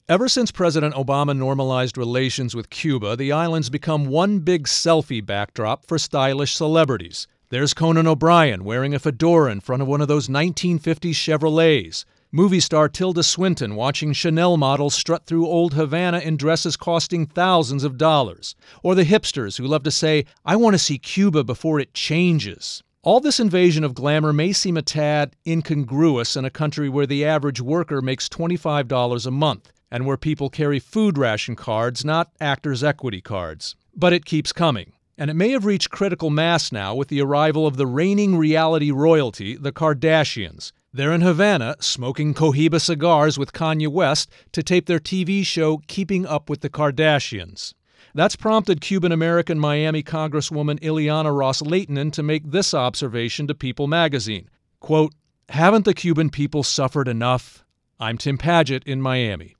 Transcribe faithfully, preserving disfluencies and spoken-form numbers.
Ever since President Obama normalized relations with Cuba, the island's become one big selfie backdrop for stylish celebrities. There's Conan O'Brien wearing a fedora in front of one of those nineteen fifties Chevrolets. Movie star Tilda Swinton watching Chanel models strut through Old Havana in dresses costing thousands of dollars. Or the hipsters who love to say, "I want to see Cuba before it changes." All this invasion of glamour may seem a tad incongruous in a country where the average worker makes twenty-five dollars a month, and where people carry food ration cards, not actors' equity cards. But it keeps coming. And it may have reached critical mass now with the arrival of the reigning reality royalty, the Kardashians. They're in Havana, smoking Cohiba cigars with Kanye West to tape their T V show Keeping Up with the Kardashians. That's prompted Cuban-American Miami Congresswoman Ileana Ros-Lehtinen to make this observation to People magazine. Quote, "Haven't the Cuban people suffered enough? I'm Tim Padgett in Miami."